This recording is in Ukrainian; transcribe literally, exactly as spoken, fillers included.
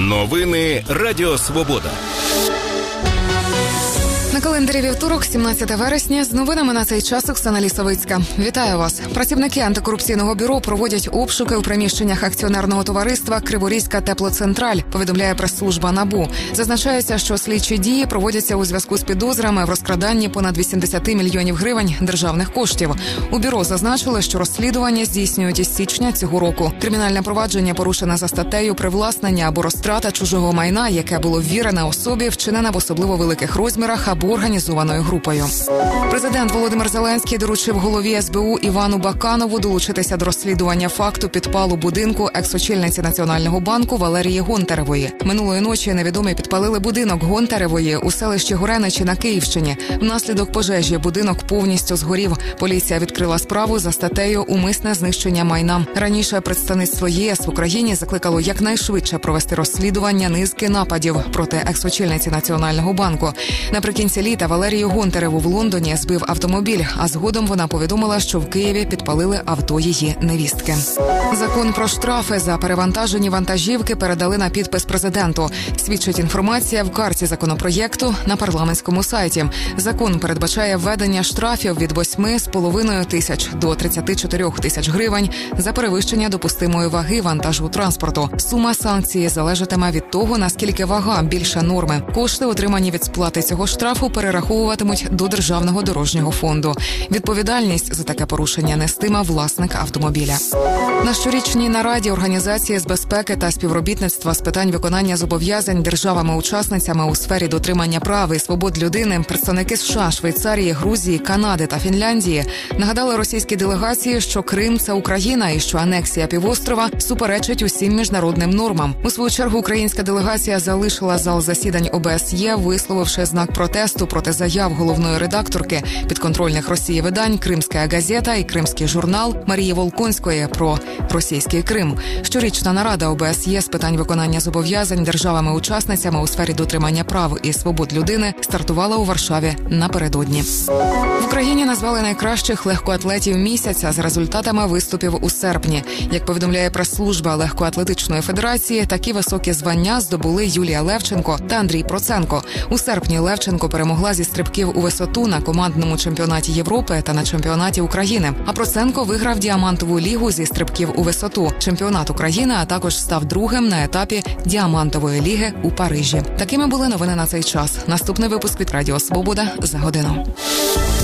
Новини Радіо Свобода. На календарі вівторок, сімнадцяте вересня, з новинами на цей час Оксана Лісовицька. Вітаю вас. Працівники антикорупційного бюро проводять обшуки у приміщеннях акціонерного товариства «Криворізька теплоцентраль», повідомляє прес-служба НАБУ. Зазначається, що слідчі дії проводяться у зв'язку з підозрами в розкраданні понад вісімдесят мільйонів гривень державних коштів. У бюро зазначили, що розслідування здійснюють із січня цього року. Кримінальне провадження порушене за статтею «Привласнення або розтрата чужого майна, яке було ввірене особі, вчинене в особливо великих розмірах або організованою групою». Президент Володимир Зеленський доручив голові ес бе у Івану Баканову долучитися до розслідування факту підпалу будинку екс-очільниці Національного банку Валерії Гонтаревої. Минулої ночі невідомі підпалили будинок Гонтаревої у селищі Гореничі на Київщині. Внаслідок пожежі будинок повністю згорів. Поліція відкрила справу за статтею «Умисне знищення майна». Раніше представництво є ес в Україні закликало якнайшвидше провести розслідування низки нападів проти екс-очільниці Національного банку. Наприкінці літа Валерію Гонтареву в Лондоні збив автомобіль, а згодом вона повідомила, що в Києві підпалили авто її невістки. Закон про штрафи за перевантажені вантажівки передали на підпис президенту. Свідчить інформація в карті законопроєкту на парламентському сайті. Закон передбачає введення штрафів від восьми з половиною тисяч до тридцяти чотирьох тисяч гривень за перевищення допустимої ваги вантажу транспорту. Сума санкції залежатиме від того, наскільки вага більше норми. Кошти, отримані від сплати цього штрафу, перераховуватимуть до Державного дорожнього фонду. Відповідальність за таке порушення нестиме власник автомобіля. На щорічній нараді Організації з безпеки та співробітництва з питань виконання зобов'язань державами-учасницями у сфері дотримання прав і свобод людини представники США, Швейцарії, Грузії, Канади та Фінляндії нагадали російській делегації, що Крим – це Україна і що анексія півострова суперечить усім міжнародним нормам. У свою чергу українська делегація залишила зал засідань о бе ес є, висловивши знак протесту проти заяв головної редакторки підконтрольних Росії видань «Кримська газета» і «Кримський журнал» Марії Волконської про російський Крим. Щорічна нарада о бе ес є з питань виконання зобов'язань державами-учасницями у сфері дотримання прав і свобод людини стартувала у Варшаві напередодні. В Україні назвали найкращих легкоатлетів місяця за результатами виступів у серпні. Як повідомляє прес-служба Легкоатлетичної федерації, такі високі звання здобули Юлія Левченко та Андрій Проценко. У серпні Левченко перемогла зі стрибків у висоту на командному чемпіонаті Європи та на чемпіонаті України. А Проценко виграв діамантову лігу зі стрибків у висоту, чемпіонат України, а також став другим на етапі діамантової ліги у Парижі. Такими були новини на цей час. Наступний випуск від Радіо Свобода за годину.